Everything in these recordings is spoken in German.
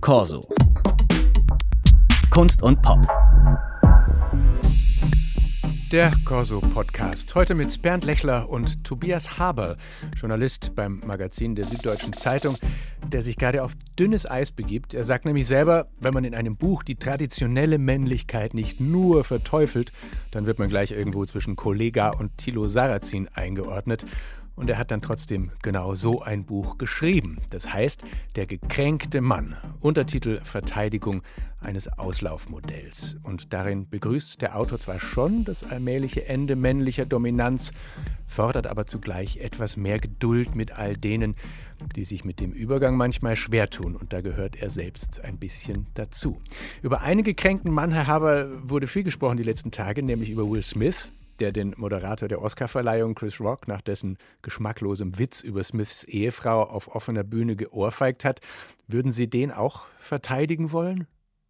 Corso. Kunst und Pop. Der Corso-Podcast. Heute mit Bernd Lechler und Tobias Haberl, Journalist beim Magazin der Süddeutschen Zeitung, der sich gerade auf dünnes Eis begibt. Er sagt nämlich selber, wenn man in einem Buch die traditionelle Männlichkeit nicht nur verteufelt, dann wird man gleich irgendwo zwischen Kollega und Thilo Sarrazin eingeordnet. Und er hat dann trotzdem genau so ein Buch geschrieben. Das heißt, Der gekränkte Mann. Untertitel Verteidigung eines Auslaufmodells. Und darin begrüßt der Autor zwar schon das allmähliche Ende männlicher Dominanz, fordert aber zugleich etwas mehr Geduld mit all denen, die sich mit dem Übergang manchmal schwer tun. Und da gehört er selbst ein bisschen dazu. Über einen gekränkten Mann, Herr Haberl, wurde viel gesprochen die letzten Tage, nämlich über Will Smith, der den Moderator der Oscarverleihung Chris Rock nach dessen geschmacklosem Witz über Smiths Ehefrau auf offener Bühne geohrfeigt hat. Würden Sie den auch verteidigen wollen?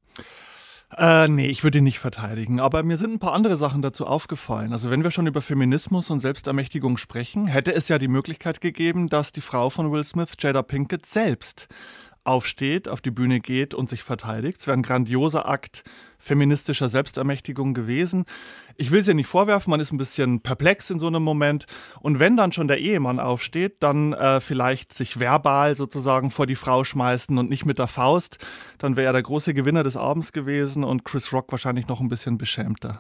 Nee, ich würde ihn nicht verteidigen. Aber mir sind ein paar andere Sachen dazu aufgefallen. Also wenn wir schon über Feminismus und Selbstermächtigung sprechen, hätte es ja die Möglichkeit gegeben, dass die Frau von Will Smith, Jada Pinkett, selbst aufsteht, auf die Bühne geht und sich verteidigt. Es wäre ein grandioser Akt feministischer Selbstermächtigung gewesen. Ich will es ihr nicht vorwerfen, man ist ein bisschen perplex in so einem Moment. Und wenn dann schon der Ehemann aufsteht, dann vielleicht sich verbal sozusagen vor die Frau schmeißen und nicht mit der Faust, dann wäre er der große Gewinner des Abends gewesen und Chris Rock wahrscheinlich noch ein bisschen beschämter.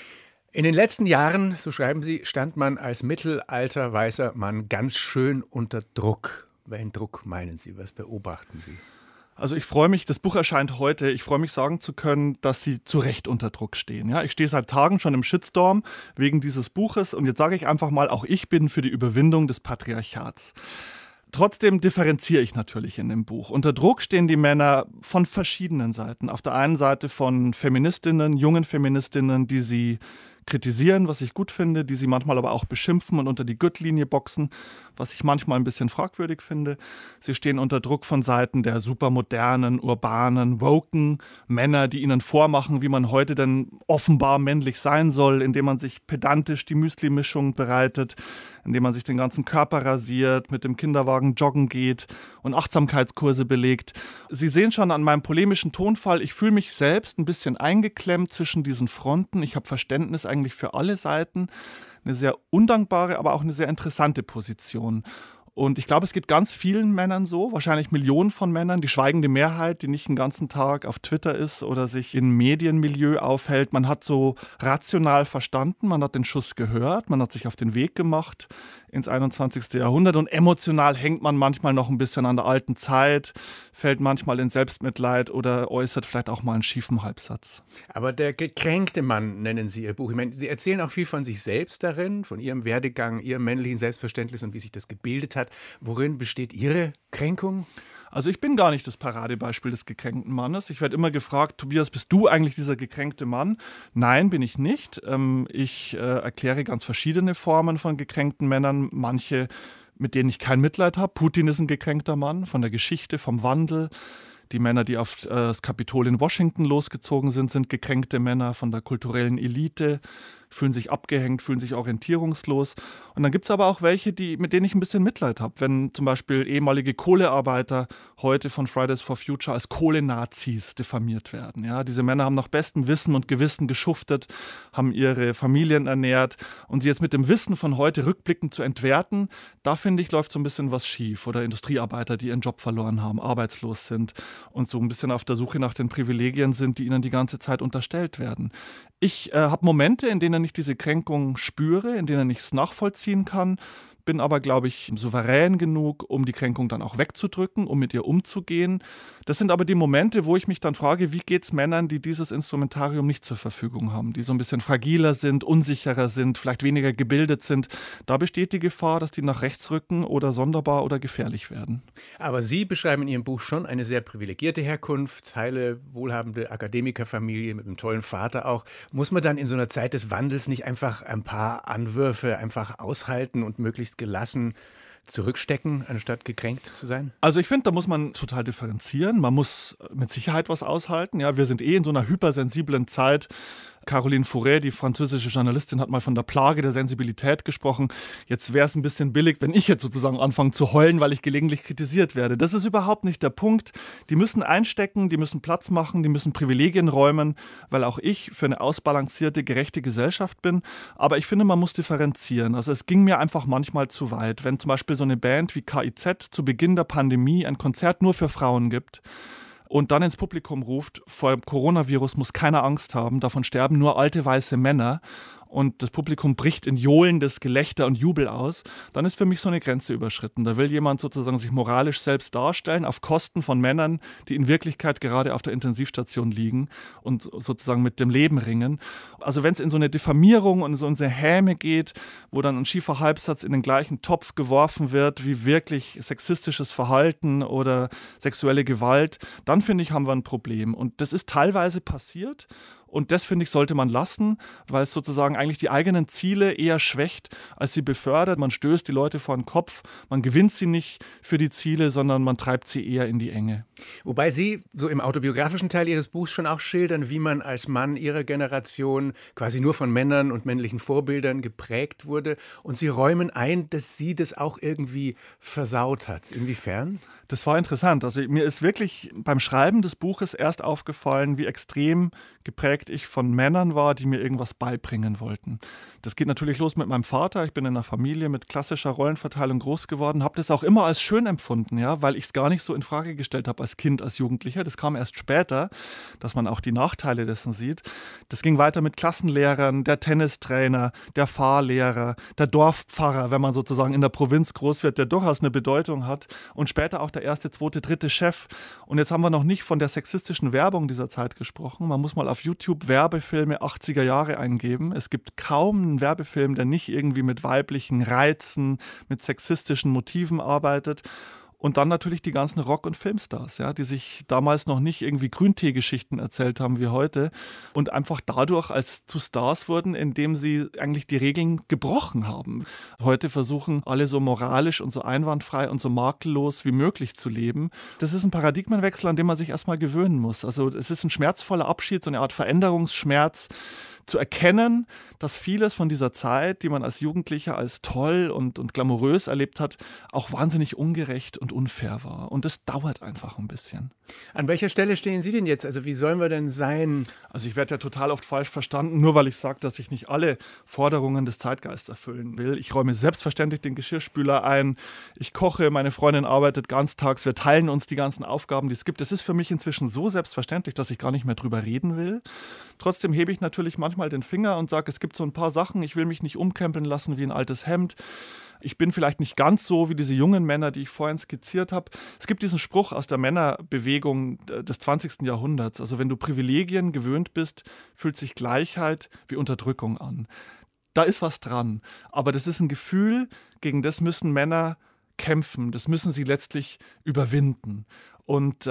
In den letzten Jahren, so schreiben Sie, stand man als mittelalter weißer Mann ganz schön unter Druck. Welchen Druck meinen Sie? Was beobachten Sie? Also ich freue mich, das Buch erscheint heute, ich freue mich sagen zu können, dass Sie zu Recht unter Druck stehen. Ja, ich stehe seit Tagen schon im Shitstorm wegen dieses Buches und jetzt sage ich einfach mal, auch ich bin für die Überwindung des Patriarchats. Trotzdem differenziere ich natürlich in dem Buch. Unter Druck stehen die Männer von verschiedenen Seiten. Auf der einen Seite von Feministinnen, jungen Feministinnen, die sie kritisieren, was ich gut finde, die sie manchmal aber auch beschimpfen und unter die Gürtellinie boxen, was ich manchmal ein bisschen fragwürdig finde. Sie stehen unter Druck von Seiten der supermodernen, urbanen, woken Männer, die ihnen vormachen, wie man heute denn offenbar männlich sein soll, indem man sich pedantisch die Müsli-Mischung bereitet, indem man sich den ganzen Körper rasiert, mit dem Kinderwagen joggen geht und Achtsamkeitskurse belegt. Sie sehen schon an meinem polemischen Tonfall, ich fühle mich selbst ein bisschen eingeklemmt zwischen diesen Fronten. Ich habe Verständnis eigentlich für alle Seiten. Eine sehr undankbare, aber auch eine sehr interessante Position. Und ich glaube, es geht ganz vielen Männern so, wahrscheinlich Millionen von Männern, die schweigende Mehrheit, die nicht den ganzen Tag auf Twitter ist oder sich im Medienmilieu aufhält. Man hat so rational verstanden, man hat den Schuss gehört, man hat sich auf den Weg gemacht ins 21. Jahrhundert und emotional hängt man manchmal noch ein bisschen an der alten Zeit, fällt manchmal in Selbstmitleid oder äußert vielleicht auch mal einen schiefen Halbsatz. Aber der gekränkte Mann nennen Sie Ihr Buch. Ich meine, Sie erzählen auch viel von sich selbst darin, von Ihrem Werdegang, Ihrem männlichen Selbstverständnis und wie sich das gebildet hat. Worin besteht Ihre Kränkung? Also ich bin gar nicht das Paradebeispiel des gekränkten Mannes. Ich werde immer gefragt, Tobias, bist du eigentlich dieser gekränkte Mann? Nein, bin ich nicht. Ich erkläre ganz verschiedene Formen von gekränkten Männern. Manche, mit denen ich kein Mitleid habe. Putin ist ein gekränkter Mann, von der Geschichte, vom Wandel. Die Männer, die auf das Kapitol in Washington losgezogen sind, sind gekränkte Männer von der kulturellen Elite, fühlen sich abgehängt, fühlen sich orientierungslos. Und dann gibt es aber auch welche, mit denen ich ein bisschen Mitleid habe. Wenn zum Beispiel ehemalige Kohlearbeiter heute von Fridays for Future als Kohlenazis diffamiert werden. Ja, diese Männer haben nach bestem Wissen und Gewissen geschuftet, haben ihre Familien ernährt. Und sie jetzt mit dem Wissen von heute rückblickend zu entwerten, da finde ich, läuft so ein bisschen was schief. Oder Industriearbeiter, die ihren Job verloren haben, arbeitslos sind und so ein bisschen auf der Suche nach den Privilegien sind, die ihnen die ganze Zeit unterstellt werden. Ich habe Momente, in denen ich diese Kränkung spüre, in denen ich es nachvollziehen kann, bin aber, glaube ich, souverän genug, um die Kränkung dann auch wegzudrücken, um mit ihr umzugehen. Das sind aber die Momente, wo ich mich dann frage, wie geht es Männern, die dieses Instrumentarium nicht zur Verfügung haben, die so ein bisschen fragiler sind, unsicherer sind, vielleicht weniger gebildet sind. Da besteht die Gefahr, dass die nach rechts rücken oder sonderbar oder gefährlich werden. Aber Sie beschreiben in Ihrem Buch schon eine sehr privilegierte Herkunft, heile, wohlhabende Akademikerfamilie mit einem tollen Vater auch. Muss man dann in so einer Zeit des Wandels nicht einfach ein paar Anwürfe einfach aushalten und möglichst gelassen zurückstecken, anstatt gekränkt zu sein? Also ich finde, da muss man total differenzieren. Man muss mit Sicherheit was aushalten. Ja, wir sind in so einer hypersensiblen Zeit. Caroline Fauré, die französische Journalistin, hat mal von der Plage der Sensibilität gesprochen. Jetzt wäre es ein bisschen billig, wenn ich jetzt sozusagen anfange zu heulen, weil ich gelegentlich kritisiert werde. Das ist überhaupt nicht der Punkt. Die müssen einstecken, die müssen Platz machen, die müssen Privilegien räumen, weil auch ich für eine ausbalancierte, gerechte Gesellschaft bin. Aber ich finde, man muss differenzieren. Also es ging mir einfach manchmal zu weit. Wenn zum Beispiel so eine Band wie KIZ zu Beginn der Pandemie ein Konzert nur für Frauen gibt, und dann ins Publikum ruft, vor dem Coronavirus muss keiner Angst haben, davon sterben nur alte weiße Männer und das Publikum bricht in johlendes Gelächter und Jubel aus, dann ist für mich so eine Grenze überschritten. Da will jemand sozusagen sich moralisch selbst darstellen auf Kosten von Männern, die in Wirklichkeit gerade auf der Intensivstation liegen und sozusagen mit dem Leben ringen. Also wenn es in so eine Diffamierung und so eine Häme geht, wo dann ein schiefer Halbsatz in den gleichen Topf geworfen wird, wie wirklich sexistisches Verhalten oder sexuelle Gewalt, dann finde ich, haben wir ein Problem. Und das ist teilweise passiert. Und das, finde ich, sollte man lassen, weil es sozusagen eigentlich die eigenen Ziele eher schwächt, als sie befördert. Man stößt die Leute vor den Kopf, man gewinnt sie nicht für die Ziele, sondern man treibt sie eher in die Enge. Wobei Sie so im autobiografischen Teil Ihres Buchs schon auch schildern, wie man als Mann Ihrer Generation quasi nur von Männern und männlichen Vorbildern geprägt wurde. Und Sie räumen ein, dass Sie das auch irgendwie versaut hat. Inwiefern? Das war interessant. Also mir ist wirklich beim Schreiben des Buches erst aufgefallen, wie extrem geprägt ich von Männern war, die mir irgendwas beibringen wollten. Das geht natürlich los mit meinem Vater. Ich bin in einer Familie mit klassischer Rollenverteilung groß geworden, habe das auch immer als schön empfunden, ja, weil ich es gar nicht so in Frage gestellt habe als Kind, als Jugendlicher. Das kam erst später, dass man auch die Nachteile dessen sieht. Das ging weiter mit Klassenlehrern, der Tennistrainer, der Fahrlehrer, der Dorfpfarrer, wenn man sozusagen in der Provinz groß wird, der durchaus eine Bedeutung hat, und später auch der erste, zweite, dritte Chef. Und jetzt haben wir noch nicht von der sexistischen Werbung dieser Zeit gesprochen. Man muss mal auf YouTube Werbefilme 80er Jahre eingeben. Es gibt kaum einen Werbefilm, der nicht irgendwie mit weiblichen Reizen, mit sexistischen Motiven arbeitet. Und dann natürlich die ganzen Rock- und Filmstars, ja, die sich damals noch nicht irgendwie Grünteegeschichten erzählt haben wie heute und einfach dadurch als zu Stars wurden, indem sie eigentlich die Regeln gebrochen haben. Heute versuchen alle so moralisch und so einwandfrei und so makellos wie möglich zu leben. Das ist ein Paradigmenwechsel, an dem man sich erstmal gewöhnen muss. Also es ist ein schmerzvoller Abschied, so eine Art Veränderungsschmerz, zu erkennen, dass vieles von dieser Zeit, die man als Jugendlicher als toll und glamourös erlebt hat, auch wahnsinnig ungerecht und unfair war. Und das dauert einfach ein bisschen. An welcher Stelle stehen Sie denn jetzt? Also wie sollen wir denn sein? Also ich werde ja total oft falsch verstanden, nur weil ich sage, dass ich nicht alle Forderungen des Zeitgeists erfüllen will. Ich räume selbstverständlich den Geschirrspüler ein, ich koche, meine Freundin arbeitet ganztags, wir teilen uns die ganzen Aufgaben, die es gibt. Das ist für mich inzwischen so selbstverständlich, dass ich gar nicht mehr drüber reden will. Trotzdem hebe ich natürlich manchmal den Finger und sage, es gibt so ein paar Sachen, ich will mich nicht umkrempeln lassen wie ein altes Hemd. Ich bin vielleicht nicht ganz so wie diese jungen Männer, die ich vorhin skizziert habe. Es gibt diesen Spruch aus der Männerbewegung des 20. Jahrhunderts. Also wenn du Privilegien gewöhnt bist, fühlt sich Gleichheit wie Unterdrückung an. Da ist was dran. Aber das ist ein Gefühl, gegen das müssen Männer kämpfen. Das müssen sie letztlich überwinden. Und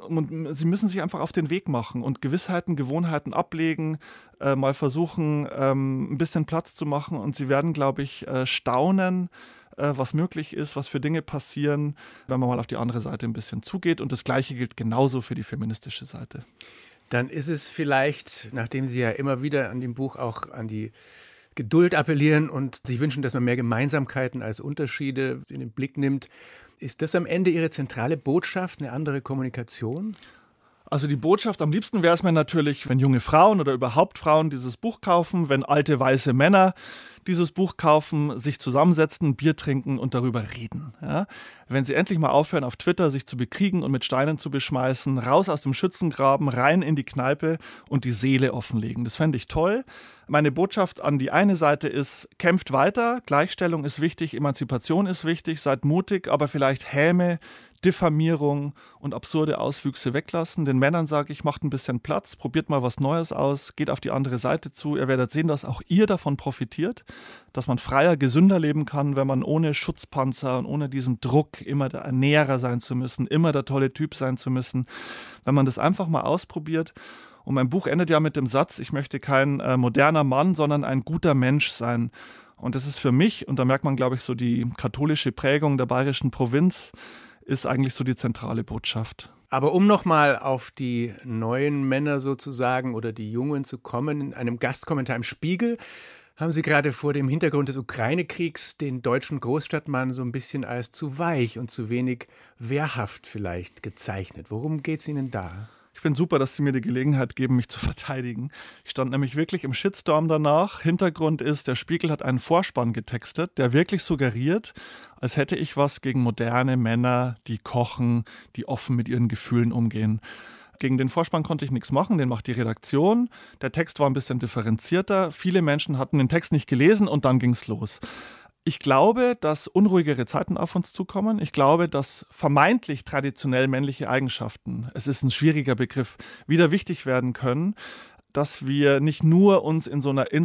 sie müssen sich einfach auf den Weg machen und Gewissheiten, Gewohnheiten ablegen, mal versuchen, ein bisschen Platz zu machen. Und sie werden, glaube ich, staunen, was möglich ist, was für Dinge passieren, wenn man mal auf die andere Seite ein bisschen zugeht. Und das Gleiche gilt genauso für die feministische Seite. Dann ist es vielleicht, nachdem Sie ja immer wieder an dem Buch auch an die Geduld appellieren und sich wünschen, dass man mehr Gemeinsamkeiten als Unterschiede in den Blick nimmt, ist das am Ende Ihre zentrale Botschaft, eine andere Kommunikation? Also die Botschaft, am liebsten wäre es mir natürlich, wenn junge Frauen oder überhaupt Frauen dieses Buch kaufen, wenn alte weiße Männer dieses Buch kaufen, sich zusammensetzen, Bier trinken und darüber reden. Ja? Wenn sie endlich mal aufhören, auf Twitter sich zu bekriegen und mit Steinen zu beschmeißen, raus aus dem Schützengraben, rein in die Kneipe und die Seele offenlegen. Das fände ich toll. Meine Botschaft an die eine Seite ist, kämpft weiter, Gleichstellung ist wichtig, Emanzipation ist wichtig, seid mutig, aber vielleicht Häme, Diffamierung und absurde Auswüchse weglassen. Den Männern sage ich, macht ein bisschen Platz, probiert mal was Neues aus, geht auf die andere Seite zu. Ihr werdet sehen, dass auch ihr davon profitiert, dass man freier, gesünder leben kann, wenn man ohne Schutzpanzer und ohne diesen Druck, immer der Ernährer sein zu müssen, immer der tolle Typ sein zu müssen, wenn man das einfach mal ausprobiert. Und mein Buch endet ja mit dem Satz, ich möchte kein moderner Mann, sondern ein guter Mensch sein. Und das ist für mich, und da merkt man, glaube ich, so die katholische Prägung der bayerischen Provinz, ist eigentlich so die zentrale Botschaft. Aber um nochmal auf die neuen Männer sozusagen oder die Jungen zu kommen, in einem Gastkommentar im Spiegel haben Sie gerade vor dem Hintergrund des Ukraine-Kriegs den deutschen Großstadtmann so ein bisschen als zu weich und zu wenig wehrhaft vielleicht gezeichnet. Worum geht es Ihnen da? Ich finde super, dass Sie mir die Gelegenheit geben, mich zu verteidigen. Ich stand nämlich wirklich im Shitstorm danach. Hintergrund ist, der Spiegel hat einen Vorspann getextet, der wirklich suggeriert, als hätte ich was gegen moderne Männer, die kochen, die offen mit ihren Gefühlen umgehen. Gegen den Vorspann konnte ich nichts machen, den macht die Redaktion. Der Text war ein bisschen differenzierter. Viele Menschen hatten den Text nicht gelesen und dann ging es los. Ich glaube, dass unruhigere Zeiten auf uns zukommen. Ich glaube, dass vermeintlich traditionell männliche Eigenschaften, es ist ein schwieriger Begriff, wieder wichtig werden können. Dass wir nicht nur uns in so einer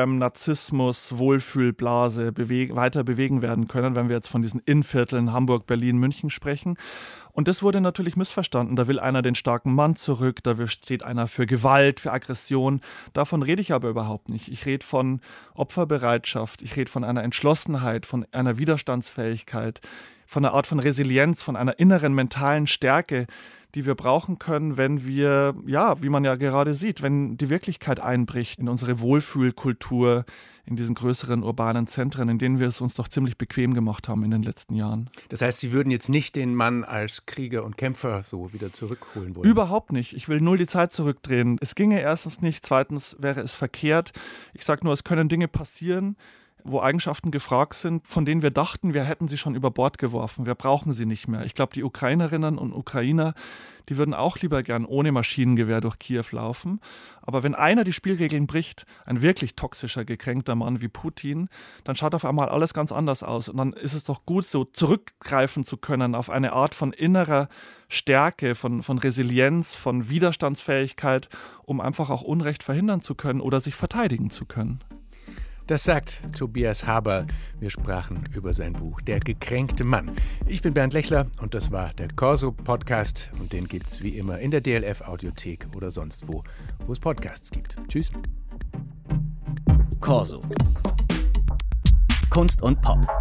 Instagram-Narzissmus-Wohlfühlblase weiter bewegen werden können, wenn wir jetzt von diesen Innenvierteln Hamburg, Berlin, München sprechen. Und das wurde natürlich missverstanden. Da will einer den starken Mann zurück, da steht einer für Gewalt, für Aggression. Davon rede ich aber überhaupt nicht. Ich rede von Opferbereitschaft, ich rede von einer Entschlossenheit, von einer Widerstandsfähigkeit, von einer Art von Resilienz, von einer inneren mentalen Stärke, die wir brauchen können, wenn wir, ja, wie man ja gerade sieht, wenn die Wirklichkeit einbricht in unsere Wohlfühlkultur, in diesen größeren urbanen Zentren, in denen wir es uns doch ziemlich bequem gemacht haben in den letzten Jahren. Das heißt, Sie würden jetzt nicht den Mann als Krieger und Kämpfer so wieder zurückholen wollen? Überhaupt nicht. Ich will null die Zeit zurückdrehen. Es ginge erstens nicht, zweitens wäre es verkehrt. Ich sage nur, es können Dinge passieren, wo Eigenschaften gefragt sind, von denen wir dachten, wir hätten sie schon über Bord geworfen. Wir brauchen sie nicht mehr. Ich glaube, die Ukrainerinnen und Ukrainer, die würden auch lieber gern ohne Maschinengewehr durch Kiew laufen. Aber wenn einer die Spielregeln bricht, ein wirklich toxischer, gekränkter Mann wie Putin, dann schaut auf einmal alles ganz anders aus. Und dann ist es doch gut, so zurückgreifen zu können auf eine Art von innerer Stärke, von Resilienz, von Widerstandsfähigkeit, um einfach auch Unrecht verhindern zu können oder sich verteidigen zu können. Das sagt Tobias Haberl. Wir sprachen über sein Buch Der gekränkte Mann. Ich bin Bernd Lechler und das war der Corso-Podcast. Und den gibt's wie immer in der DLF-Audiothek oder sonst wo es Podcasts gibt. Tschüss. Corso. Kunst und Pop.